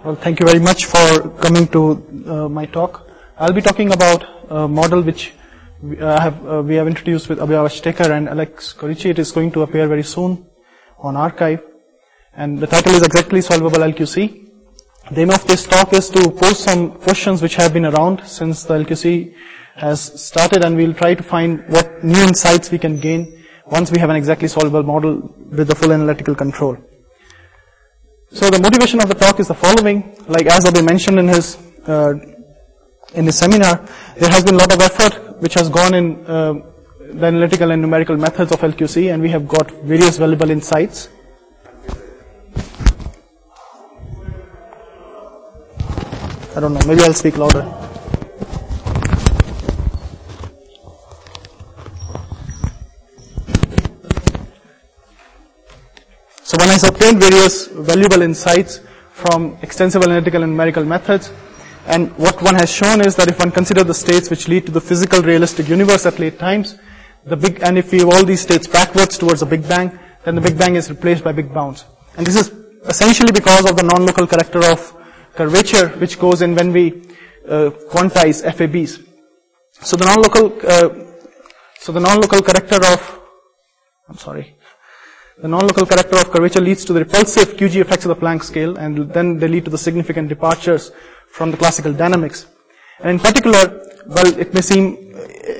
Well, thank you very much for coming to my talk. I'll be talking about a model which we have introduced with Abhay Avastekar and Alex Corici. It is going to appear very soon on arXiv, and the title is Exactly Solvable LQC. The aim of this talk is to pose some questions which have been around since the LQC has started, and we'll try to find what new insights we can gain once we have an exactly solvable model with the full analytical control. So the motivation of the talk is the following. Like as Abhay mentioned in his seminar, there has been a lot of effort which has gone in the analytical and numerical methods of LQC, and we have got various valuable insights. I don't know, maybe I'll speak louder. So one has obtained various valuable insights from extensive analytical and numerical methods, and what one has shown is that if one considers the states which lead to the physical realistic universe at late times, and if we evolve these states backwards towards a Big Bang, then the Big Bang is replaced by Big Bounce. And this is essentially because of the non-local character of curvature which goes in when we quantize FABs. So the non-local character of curvature leads to the repulsive QG effects of the Planck scale, and then they lead to the significant departures from the classical dynamics. And in particular, well, it may seem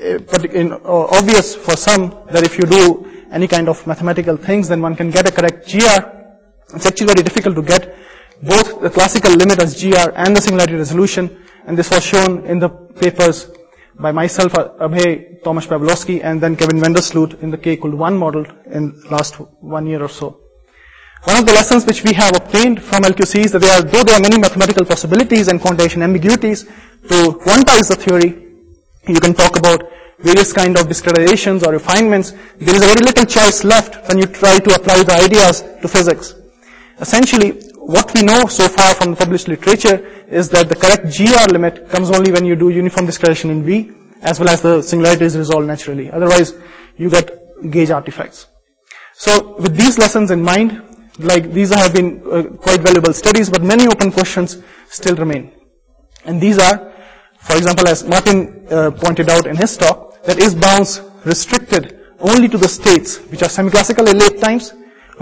obvious for some that if you do any kind of mathematical things, then one can get a correct GR. It's actually very difficult to get both the classical limit as GR and the singularity resolution, and this was shown in the papers by myself, Abhay, Tomasz Pawlowski, and then Kevin Vandersloot in the K=1 model in last 1 year or so. One of the lessons which we have obtained from LQC is that though there are many mathematical possibilities and quantization ambiguities to quantize the theory, you can talk about various kind of discretizations or refinements. There is a very little choice left when you try to apply the ideas to physics. Essentially, what we know so far from the published literature is that the correct GR limit comes only when you do uniform discretization in V, as well as the singularity is resolved naturally. Otherwise, you get gauge artifacts. So, with these lessons in mind, like these have been quite valuable studies, but many open questions still remain. And these are, for example, as Martin pointed out in his talk, that is bounce restricted only to the states which are semi-classical at late times?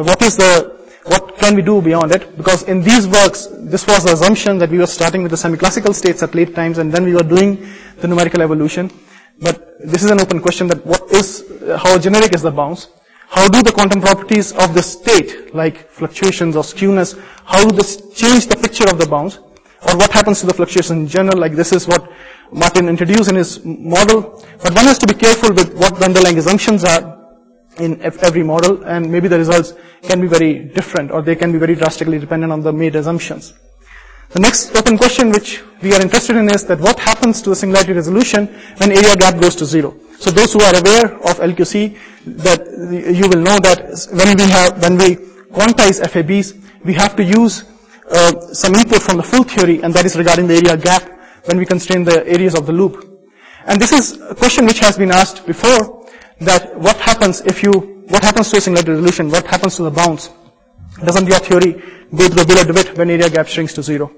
What can we do beyond it? Because in these works, this was the assumption that we were starting with the semi-classical states at late times, and then we were doing the numerical evolution. But this is an open question that how generic is the bounce? How do the quantum properties of the state, like fluctuations or skewness, how do this change the picture of the bounce? Or what happens to the fluctuation in general? Like this is what Martin introduced in his model. But one has to be careful with what the underlying assumptions are in every model, and maybe the results can be very different, or they can be very drastically dependent on the made assumptions. The next open question which we are interested in is that what happens to the singularity resolution when area gap goes to 0? So those who are aware of LQC, that you will know that when we quantize FABs, we have to use some input from the full theory, and that is regarding the area gap when we constrain the areas of the loop. And this is a question which has been asked before, that what happens to a singularity resolution? What happens to the bounce? Doesn't your theory go to the Wheeler-DeWitt when area gap shrinks to 0?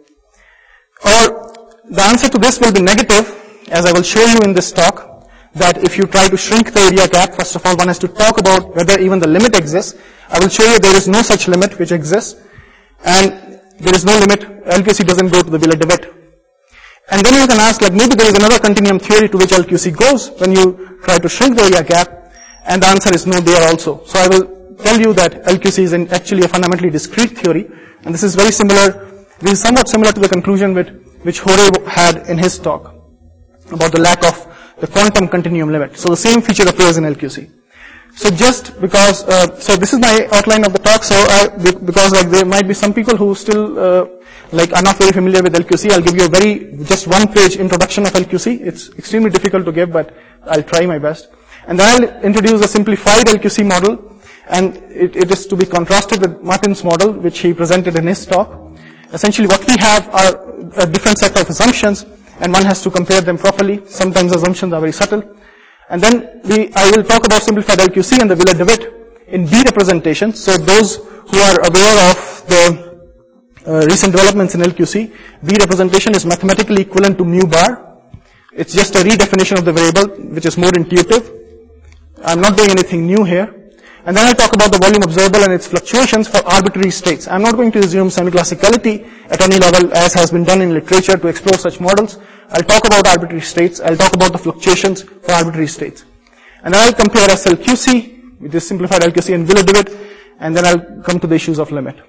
Or the answer to this will be negative, as I will show you in this talk, that if you try to shrink the area gap, first of all, one has to talk about whether even the limit exists. I will show you there is no such limit which exists, and there is no limit, LQC doesn't go to the Wheeler-DeWitt. And then you can ask, like, maybe there is another continuum theory to which LQC goes when you try to shrink the area gap, and the answer is no there also. So I will tell you that LQC is actually a fundamentally discrete theory, and this is somewhat similar to the conclusion which Hore had in his talk about the lack of the quantum continuum limit. So the same feature appears in LQC. So just because, so this is my outline of the talk, because like there might be some people who still are not very familiar with LQC, I'll give you just one-page introduction of LQC. It's extremely difficult to give, but I'll try my best. And then I'll introduce a simplified LQC model, and it is to be contrasted with Martin's model, which he presented in his talk. Essentially what we have are a different set of assumptions, and one has to compare them properly. Sometimes assumptions are very subtle. And then I will talk about simplified LQC and the Wheeler-DeWitt in B representation. So those who are aware of the recent developments in LQC, B representation is mathematically equivalent to mu bar. It's just a redefinition of the variable, which is more intuitive. I'm not doing anything new here. And then I'll talk about the volume observable and its fluctuations for arbitrary states. I'm not going to assume semi-classicality at any level, as has been done in literature to explore such models. I'll talk about arbitrary states. I'll talk about the fluctuations for arbitrary states. And then I'll compare SLQC with this simplified LQC and Wille-DeWitt, and then I'll come to the issues of limit.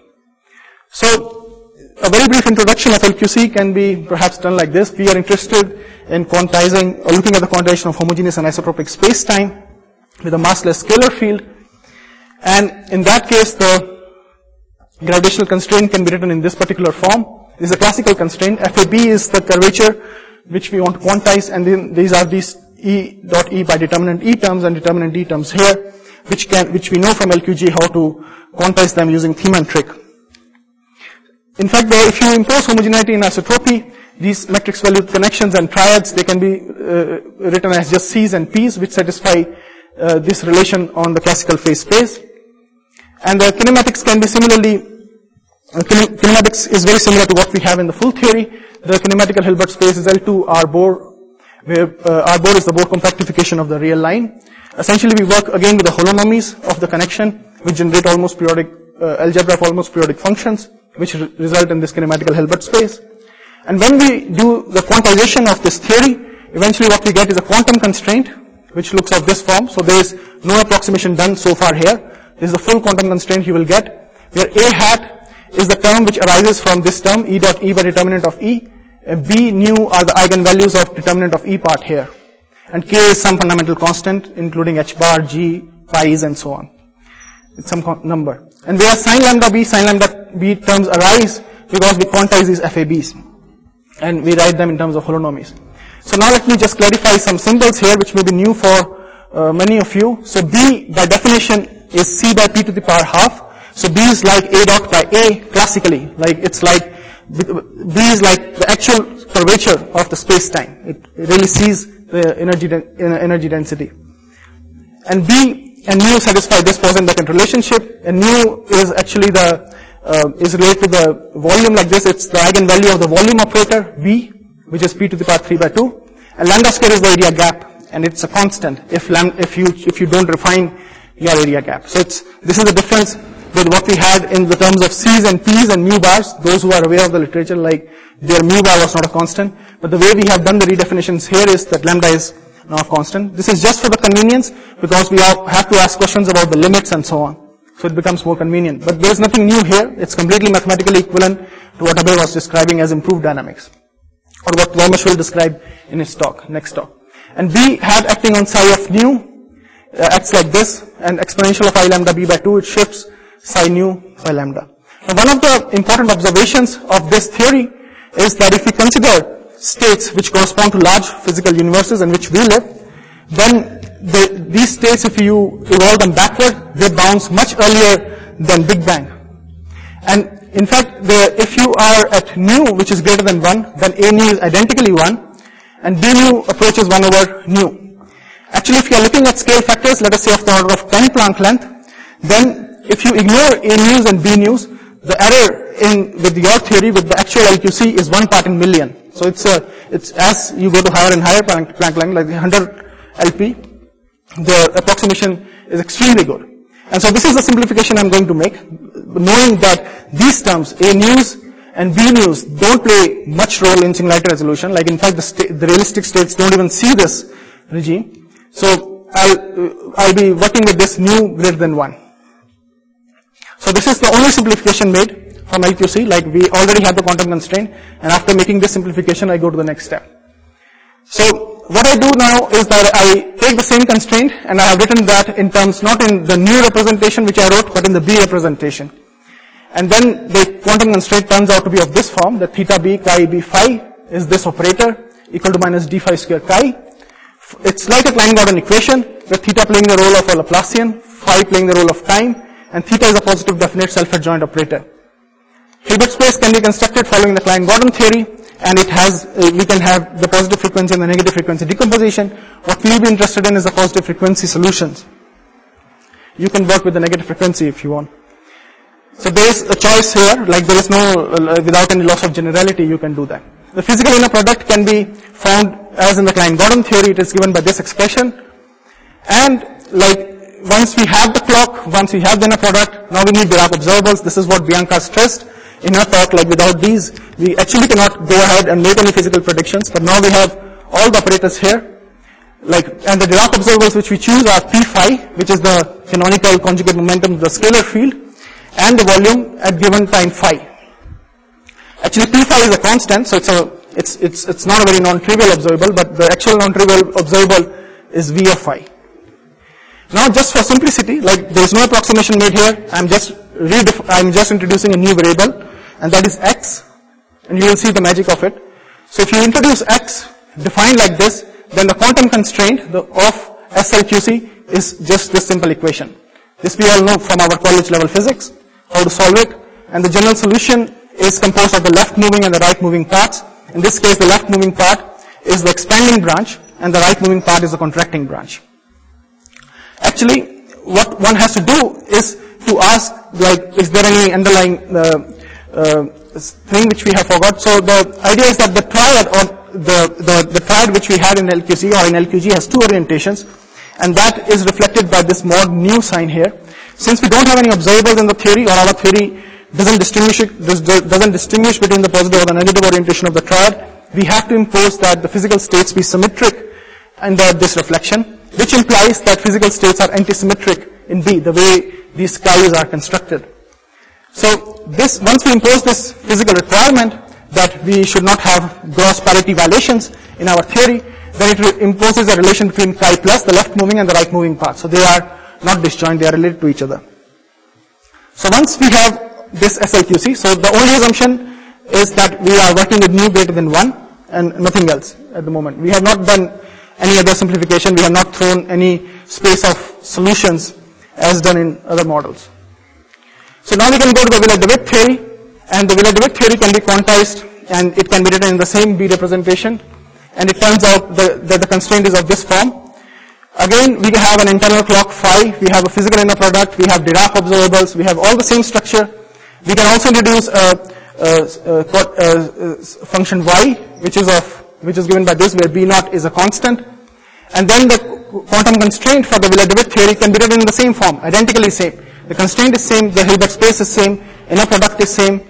So, a very brief introduction of LQC can be perhaps done like this. We are interested in quantizing, or looking at the quantization of homogeneous and isotropic space-time with a massless scalar field. And in that case, the gravitational constraint can be written in this particular form. This is a classical constraint. FAB is the curvature which we want to quantize, and then these are these E dot E by determinant E terms and determinant D terms here, which we know from LQG how to quantize them using Thiemann trick. In fact, if you impose homogeneity in isotropy, these matrix valued connections and triads, they can be written as just C's and P's, which satisfy this relation on the classical phase space. And the kinematics can be similarly, kinematics is very similar to what we have in the full theory. The kinematical Hilbert space is L2 R-Bohr, where R-Bohr is the Bohr compactification of the real line. Essentially, we work again with the holonomies of the connection, which generate almost periodic, algebra of almost periodic functions, which result in this kinematical Hilbert space. And when we do the quantization of this theory, eventually what we get is a quantum constraint, which looks of this form. So there is no approximation done so far here. This is the full quantum constraint you will get, where A hat is the term which arises from this term, E dot E by determinant of E, and B nu are the eigenvalues of determinant of E part here. And K is some fundamental constant, including H bar, G, pi's, and so on. It's some number. And where sin lambda B terms arise because we quantize these FABs. And we write them in terms of holonomies. So now let me just clarify some symbols here, which may be new for many of you. So B, by definition, is C by P to the power half. So B is like A dot by A classically. Like it's like, B is like the actual curvature of the space-time. It really sees the energy density. And B and mu satisfy this Poisson-Dequent relationship. And mu is actually is related to the volume like this. It's the eigenvalue of the volume operator, B, which is P to the power 3 by 2. And lambda square is the area gap. And it's a constant if you don't refine your area gap. So this is the difference with what we had in the terms of C's and P's and mu bars. Those who are aware of the literature, like their mu bar was not a constant. But the way we have done the redefinitions here is that lambda is not constant. This is just for the convenience because we have to ask questions about the limits and so on. So it becomes more convenient. But there is nothing new here. It's completely mathematically equivalent to what Abhay was describing as improved dynamics, or what Wormish will describe in his talk, next talk. And B hat acting on psi of nu acts like this, and exponential of I lambda B by 2, it shifts psi nu by lambda. Now one of the important observations of this theory is that if we consider states which correspond to large physical universes in which we live, then these states, if you evolve them backward, they bounce much earlier than Big Bang. And in fact, if you are at nu, which is greater than 1, then A nu is identically 1, and B nu approaches 1 over nu. Actually, if you are looking at scale factors, let us say of the order of 10 Planck length, then if you ignore A nus and B nus, the error with your theory with the actual LQC is 1 part in million. So it's as you go to higher and higher Planck length, like 100 LP, the approximation is extremely good. And so this is the simplification I'm going to make, knowing that these terms, A nus and B nus, don't play much role in singularitary resolution. Like in fact, the realistic states don't even see this regime. So I'll be working with this nu greater than 1. So this is the only simplification made from LQC. Like we already had the quantum constraint, and after making this simplification, I go to the next step. So what I do now is that I take the same constraint, and I have written that in terms not in the nu representation which I wrote, but in the B representation. And then the quantum constraint turns out to be of this form, that theta b chi b phi is this operator equal to minus d phi square chi. It's like a Klein-Gordon equation, with theta playing the role of a Laplacian, phi playing the role of time, and theta is a positive definite self-adjoint operator. Hilbert space can be constructed following the Klein-Gordon theory, and it has, we can have the positive frequency and the negative frequency decomposition. What we'll be interested in is the positive frequency solutions. You can work with the negative frequency if you want. So there is a choice here, like there is no, without any loss of generality, you can do that. The physical inner product can be found as in the Klein-Gordon theory, it is given by this expression. And like once we have the clock, once we have the inner product, now we need Dirac observables. This is what Bianca stressed in her talk, like without these, we actually cannot go ahead and make any physical predictions, but now we have all the operators here. Like, and the Dirac observables which we choose are P phi, which is the canonical conjugate momentum of the scalar field, and the volume at given time phi. Actually, P phi is a constant, so it's not a very non-trivial observable, but the actual non-trivial observable is V of phi. Now, just for simplicity, like there is no approximation made here, I'm just introducing a new variable, and that is x, and you will see the magic of it. So if you introduce x defined like this, then the quantum constraint of SLQC is just this simple equation. This we all know from our college level physics, how to solve it, and the general solution is composed of the left moving and the right moving parts. In this case, the left moving part is the expanding branch, and the right moving part is the contracting branch. Actually, what one has to do is to ask, like, is there any underlying thing which we have forgot? So the idea is that the triad, or the triad which we had in LQC or in LQG has two orientations, and that is reflected by this mod nu sign here. Since we don't have any observables in the theory, or our theory doesn't distinguish between the positive or the negative orientation of the triad, we have to impose that the physical states be symmetric under this reflection, which implies that physical states are antisymmetric in B, the way these skies are constructed. So this, once we impose this physical requirement that we should not have gross parity violations in our theory, then it imposes a relation between chi plus the left moving and the right moving part. So they are not disjoint, they are related to each other. So once we have this SLQC, so the only assumption is that we are working with nu greater than 1 and nothing else at the moment. We have not done any other simplification, we have not thrown any space of solutions as done in other models. So now we can go to the Wheeler-DeWitt theory, and the Wheeler-DeWitt theory can be quantized and it can be written in the same B representation, and it turns out that the constraint is of this form. Again, we have an internal clock phi, we have a physical inner product, we have Dirac observables, we have all the same structure. We can also introduce a function y, which is given by this, where B naught is a constant. And then the quantum constraint for the Wheeler-DeWitt theory can be written in the same form, identically same. The constraint is same, the Hilbert space is same, inner product is same,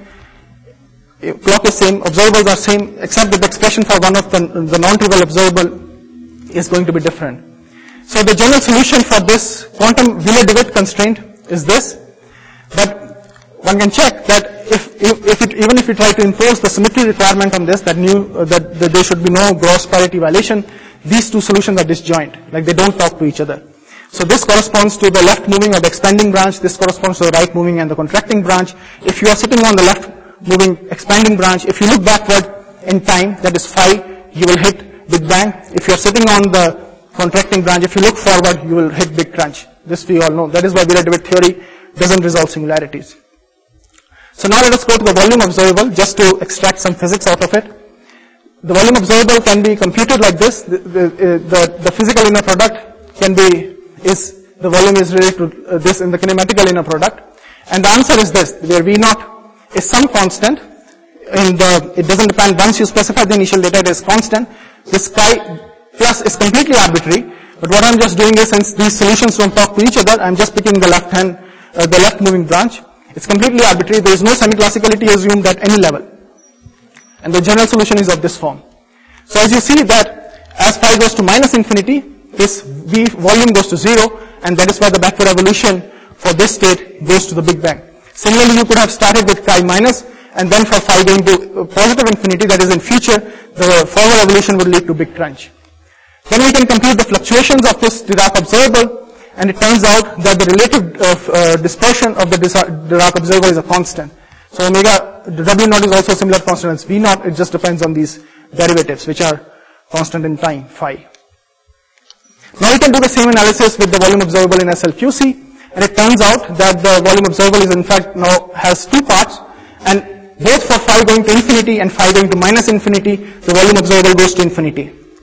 clock is same, observables are same, except that the expression for one of the non-trivial observable is going to be different. So the general solution for this quantum Wheeler-DeWitt constraint is this, but one can check that even if we try to impose the symmetry requirement on this, that there should be no gross parity violation, these two solutions are disjoint, like they don't talk to each other. So this corresponds to the left moving or the expanding branch, this corresponds to the right moving and the contracting branch. If you are sitting on the left moving expanding branch, if you look backward in time, that is phi, you will hit Big Bang. If you are sitting on the contracting branch, if you look forward, you will hit Big Crunch. This we all know. That is why Wheeler-DeWitt theory doesn't resolve singularities. So now let us go to the volume observable, just to extract some physics out of it. The volume observable can be computed like this. The physical inner product can be, the volume is related to this in the kinematical inner product. And the answer is this, where V naught is some constant. It doesn't depend, once you specify the initial data, it is constant. This chi plus is completely arbitrary. But what I'm just doing is, since these solutions don't talk to each other, I'm just picking the left moving branch. It's completely arbitrary. There is no semi-classicality assumed at any level. And the general solution is of this form. So as you see that as phi goes to minus infinity, this V volume goes to 0, and that is why the backward evolution for this state goes to the Big Bang. Similarly, you could have started with chi minus, and then for phi going to positive infinity, that is in future, the forward evolution would lead to Big Crunch. Then we can compute the fluctuations of this Dirac observable, and it turns out that the relative dispersion of the Dirac observable is a constant. So omega, the W naught is also a similar constant as V naught, it just depends on these derivatives, which are constant in time, phi. Now we can do the same analysis with the volume observable in SLQC, and it turns out that the volume observable is in fact now has two parts, and both for phi going to infinity and phi going to minus infinity, the volume observable goes to infinity.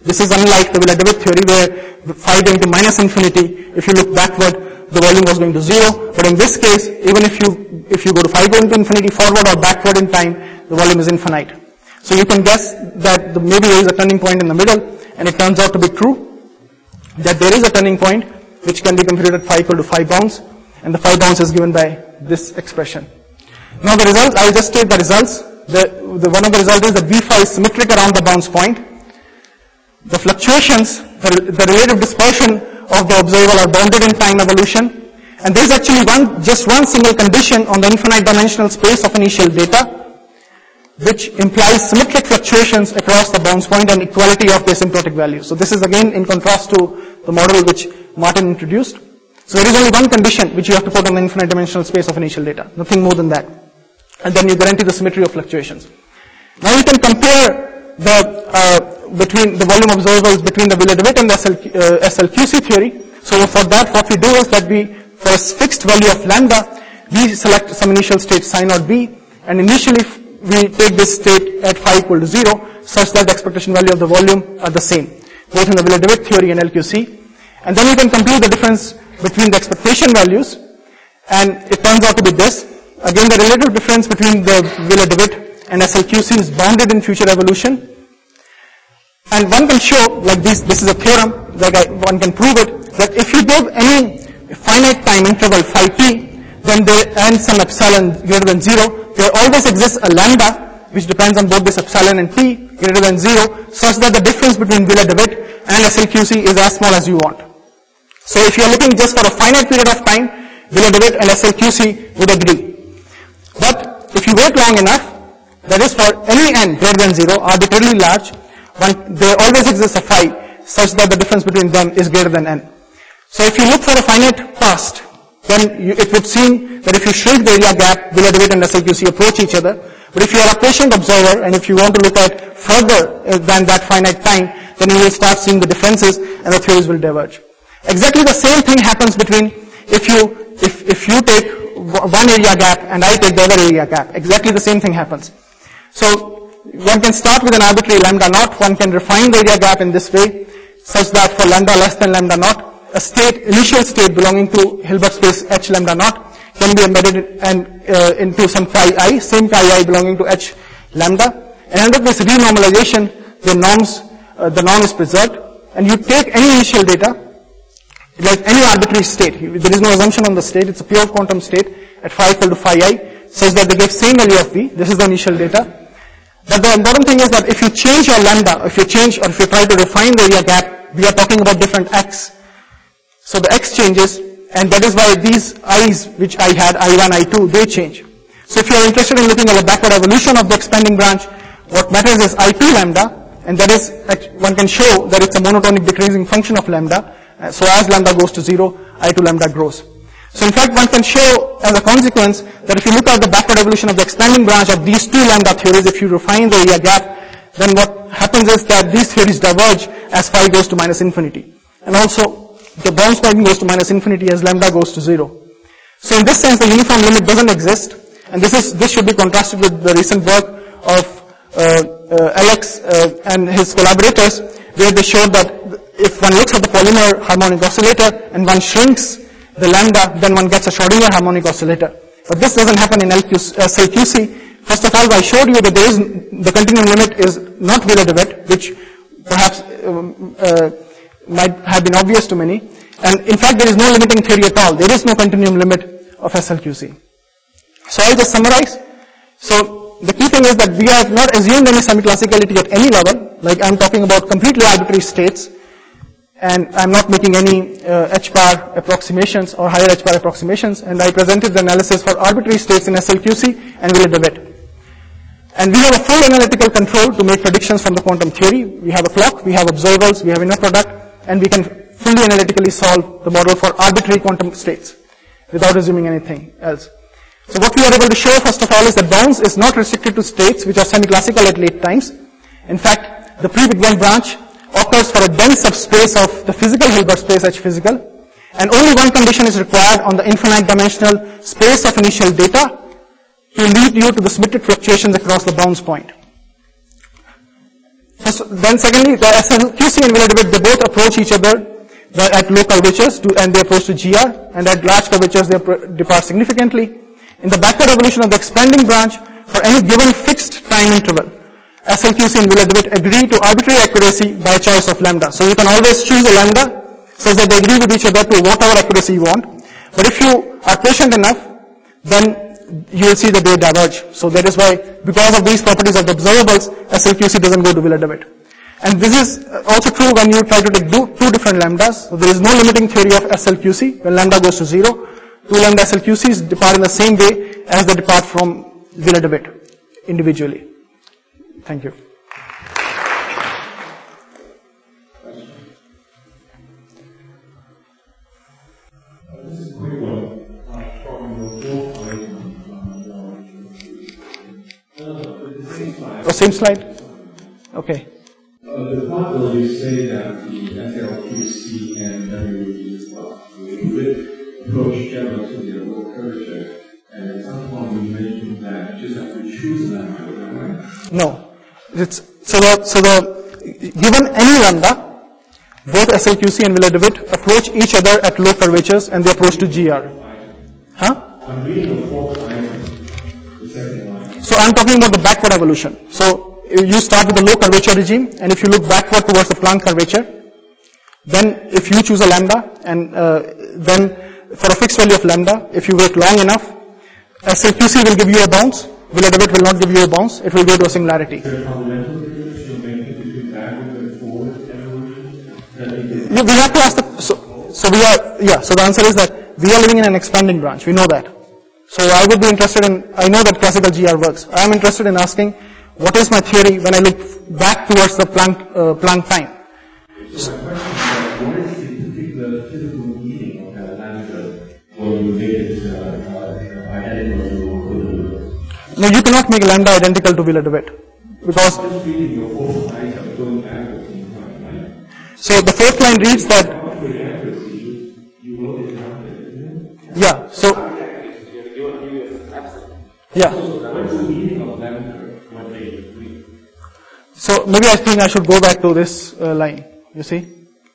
This is unlike the Villa-DeWitt theory where phi going to minus infinity, if you look backward, the volume was going to 0. But in this case, even if you go to phi going to infinity forward or backward in time, the volume is infinite. So you can guess that maybe there is a turning point in the middle, and it turns out to be true that there is a turning point which can be computed at phi equal to phi bounds, and the phi bounds is given by this expression. Now the results, I will just state the results. One of the results is that V phi is symmetric around the bounds point. The fluctuations, the relative dispersion of the observer are bounded in time evolution, and there is actually just one single condition on the infinite dimensional space of initial data, which implies symmetric fluctuations across the bounds point and equality of the asymptotic values. So this is again in contrast to the model which Martin introduced. So there is only one condition which you have to put on the infinite dimensional space of initial data, nothing more than that. And then you guarantee the symmetry of fluctuations. Now you can compare between the volume observables between the Villa-DeWitt and the SLQC theory. So for that, what we do is that for a fixed value of lambda, we select some initial state psi naught b, and initially we take this state at phi equal to 0, such that the expectation value of the volume are the same, both in the Villa-DeWitt theory and LQC. And then you can compute the difference between the expectation values, and it turns out to be this. Again, the relative difference between the Villa-DeWitt and SLQC is bounded in future evolution. And one can show, like this is a theorem, one can prove it, that if you give any finite time interval phi t, then and some epsilon greater than 0, there always exists a lambda, which depends on both this epsilon and t greater than 0, such that the difference between Villa-DeWitt and SLQC is as small as you want. So if you are looking just for a finite period of time, Villa-DeWitt and SLQC would agree. But if you wait long enough, that is for any n greater than 0, arbitrarily large, there always exists a phi such that the difference between them is greater than n. So if you look for a finite past, then it would seem that if you shrink the area gap, Villa-DeWitt and SLQC approach each other. But if you are a patient observer and if you want to look at further than that finite time, then you will start seeing the differences and the theories will diverge. Exactly the same thing happens between if you take one area gap and I take the other area gap. Exactly the same thing happens. So one can start with an arbitrary lambda naught. One can refine the area gap in this way, such that for lambda less than lambda naught, a initial state belonging to Hilbert space H lambda naught can be embedded into some chi I, same chi I belonging to H lambda. And under this renormalization, the norm is preserved, and you take any initial data, like any arbitrary state. There is no assumption on the state. It's a pure quantum state at phi equal to phi I, such that they give same value of v. This is the initial data. But the important thing is that if you change your lambda, if you try to refine the area gap, we are talking about different x. So the x changes, and that is why these i's which I had, I1, I2, they change. So if you are interested in looking at the backward evolution of the expanding branch, what matters is I2 lambda, and that is, one can show that it's a monotonic decreasing function of lambda. So as lambda goes to 0, I2 lambda grows. So in fact, one can show as a consequence that if you look at the backward evolution of the expanding branch of these two lambda theories, if you refine the area gap, then what happens is that these theories diverge as phi goes to minus infinity. And also, the bounds point goes to minus infinity as lambda goes to 0. So in this sense, the uniform limit doesn't exist, and this should be contrasted with the recent work of Alex and his collaborators, where they showed that if one looks at the polymer harmonic oscillator and one shrinks the lambda, then one gets a Schrodinger harmonic oscillator. But this doesn't happen in SLQC. First of all, I showed you that the continuum limit is not Villa-DeWitt, which perhaps might have been obvious to many. And in fact, there is no limiting theory at all. There is no continuum limit of SLQC. So I'll just summarize. So the key thing is that we have not assumed any semi-classicality at any level. Like I'm talking about completely arbitrary states, and I'm not making any H-bar approximations or higher H-bar approximations, and I presented the analysis for arbitrary states in SLQC and Villa-DeWitt. And we have a full analytical control to make predictions from the quantum theory. We have a clock, we have observables, we have inner product, and we can fully analytically solve the model for arbitrary quantum states without assuming anything else. So what we are able to show, first of all, is that bounds is not restricted to states which are semi-classical at late times. In fact, the pre-Big Bang branch occurs for a dense subspace of the physical Hilbert space H physical, and only one condition is required on the infinite dimensional space of initial data to lead you to the symmetric fluctuations across the bounds point. Then secondly, the SLQC and Villa-DeWitt, they both approach each other at low curvatures and they approach to GR, and at large curvatures they depart significantly. In the backward evolution of the expanding branch, for any given fixed time interval, SLQC and Villa-DeWitt agree to arbitrary accuracy by choice of lambda. So you can always choose a lambda so that they agree with each other to whatever accuracy you want. But if you are patient enough, then you will see that they diverge. So that is why, because of these properties of the observables, SLQC doesn't go to Villa-DeWitt. And this is also true when you try to take two different lambdas. So there is no limiting theory of SLQC when lambda goes to 0. Two lambda SLQCs depart in the same way as they depart from Villa-DeWitt individually. Thank you. Oh, same slide? Okay. The part where you say that the SLQC and WWD approach general to the low curvature, and at some point you mentioned that you just have to choose lambda, right? No. Given any lambda, both SLQC and Villa-DeWitt approach each other at low curvatures and they approach to GR. Huh? I'm reading the fourth item, the second line. So I'm talking about the backward evolution. So you start with the low curvature regime, and if you look backward towards the Planck curvature, then if you choose a lambda, and then for a fixed value of lambda, if you wait long enough, SLQC will give you a bounce, Villa-DeWitt will not give you a bounce, it will go to a singularity. Yeah, we have to ask so the answer is that we are living in an expanding branch, we know that. So I would be interested I know that classical GR works. I am interested in asking, what is my theory when I look back towards the Planck time? So my question is that what is the particular physical meaning of that lambda when you make it identical to No, you cannot make lambda identical to Villa-DeWitt. Because I'm just reading your fourth line, I'm going backwards in front, right? So the fourth line reads that you wrote it down there, isn't it? yeah, so yeah. What's the meaning of lambda when they agree? So maybe I think I should go back to this line, you see.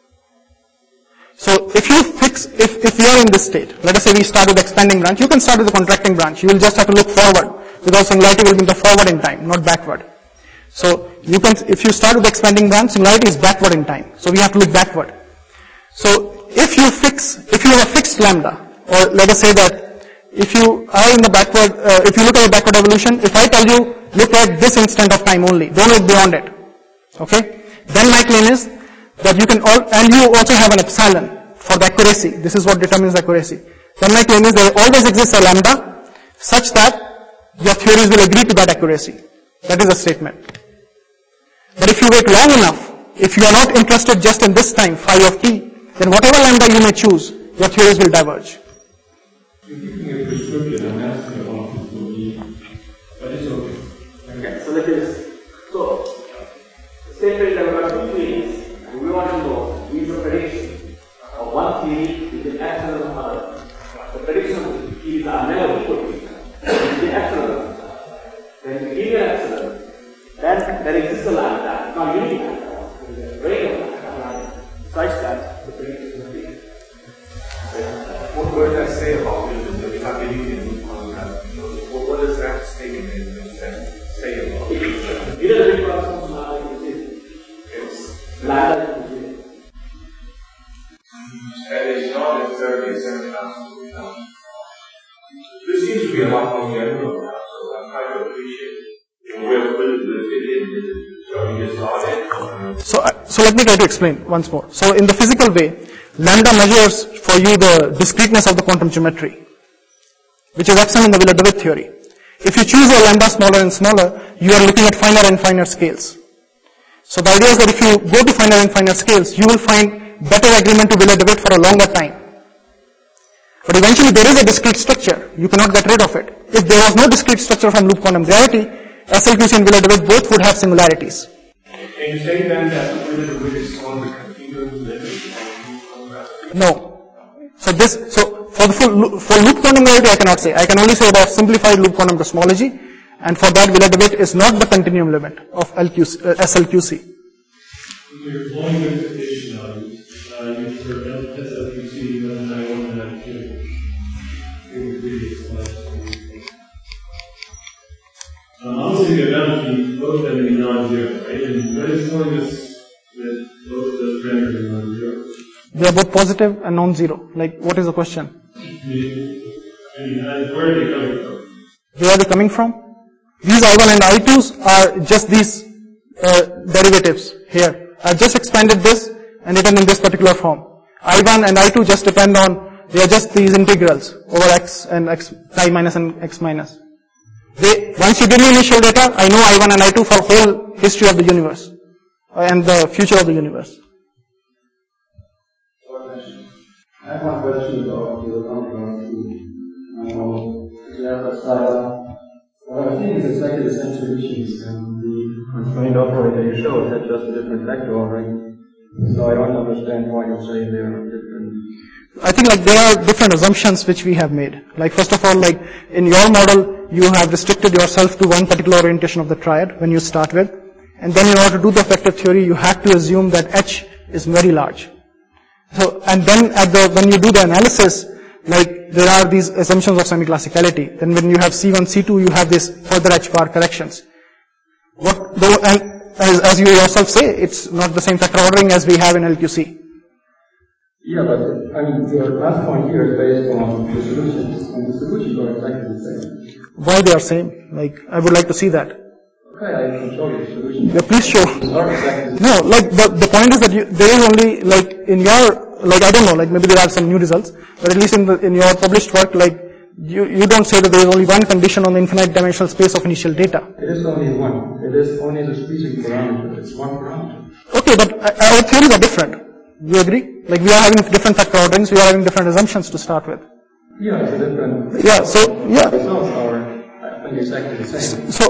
So if you are in this state, let us say we start with the expanding branch, you can start with the contracting branch, you will just have to look forward, because singularity will be in the forward in time, not backward. So if you start with the expanding branch, singularity is backward in time, so we have to look backward. So if you have a fixed lambda, or let us say that if you are in the backward, if you look at the backward evolution, if I tell you, look at this instant of time only, don't look beyond it, okay? Then my claim is that you can and you also have an epsilon for the accuracy, this is what determines the accuracy. Then my claim is there always exists a lambda such that your theories will agree to that accuracy. That is a statement. But if you wait long enough, if you are not interested just in this time, phi of t, then whatever lambda you may choose, your theories will diverge. You're giving a prescription, I'm asking about physical meaning, but it's okay. Okay, so let us, so, statement number 2 is, we want to know, is the prediction of one theory is the action of the other. The prediction of the theories are never equal to each other. The action of the other. Then we give an action, then there exists a lambda, not unity lambda, rate of lambda, such that the prediction will be. What does that say about wisdom? If I believe in what does that statement say about wisdom? You know the big problem is lambda. And it's not necessarily a 7,000. This seems to be a lot more general now, so I'm trying to appreciate where does it fit in? So we just saw it. So let me try to explain once more. So in the physical way, lambda measures for you the discreteness of the quantum geometry, which is epsilon in the Villa-DeWitt theory. If you choose a lambda smaller and smaller, you are looking at finer and finer scales. So the idea is that if you go to finer and finer scales, you will find better agreement to Villa-DeWitt for a longer time. But eventually there is a discrete structure, you cannot get rid of it. If there was no discrete structure from loop quantum gravity, SLQC and Villa-DeWitt both would have singularities. Can you say then that Villa-DeWitt is on the continuum limit? No. So for loop quantum gravity I cannot say. I can only say that simplified loop quantum cosmology, and for that Villa-DeWitt is not the continuum limit of SLQC. Your flowing with condition values, for SFQC, then I1 and I2. In the previous slide. Obviously, the boundary, both of them be non-zero, right? And what is telling us that both of those parameters are non-zero? They are both positive and non-zero. Like, what is the question? Where are they coming from? Where are they coming from? These I1 and I2s are just these derivatives here. I've just expanded this and written in this particular form. I1 and I2 just depend on, they are just these integrals over x and x minus and x minus. Once you give me initial data, I know I1 and I2 for whole history of the universe and the future of the universe. I have one question about the contrast. What I think is exactly the same solutions, and the constrained operator you showed had just a different vector already. So I don't understand why you're saying they are different. I think like there are different assumptions which we have made. Like first of all, like in your model, you have restricted yourself to one particular orientation of the triad when you start with. And then in order to do the effective theory, you had to assume that H is very large. So, and then when you do the analysis, like there are these assumptions of semi-classicality. Then when you have C1, C2, you have this further H bar corrections. And as you yourself say, it's not the same factor ordering as we have in LQC. Yeah, but I mean, your last point here is based on the solutions, and the solutions are exactly the same. Why they are same? Like, I would like to see that. Okay, I can show you the solutions. Yeah, please show. It's not exactly the No, like the point is that there is only like in your, like I don't know, like maybe there are some new results, but at least in your published work, like you don't say that there is only one condition on the infinite dimensional space of initial data. It is only one. It is only the squeezing parameter. It's one parameter. Okay, but our theories are different. You agree? Like we are having different factor orderings, we are having different assumptions to start with. Yeah, it's a different. Yeah, so yeah. The results are exactly the same. So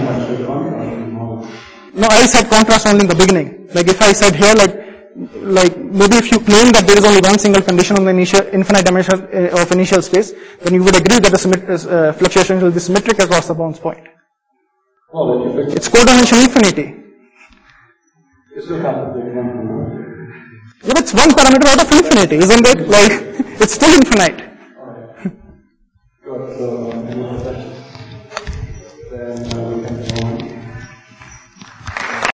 no, I said contrast only in the beginning. Like if I said here, like maybe if you claim that there is only one single condition on the infinite dimension of initial space, then you would agree that the fluctuation will be symmetric across the bounds point. Well, it's codimensional infinity. You still have to take one parameter. Yeah, but it's one parameter out of infinity, isn't it? Like it's still infinite. Good. So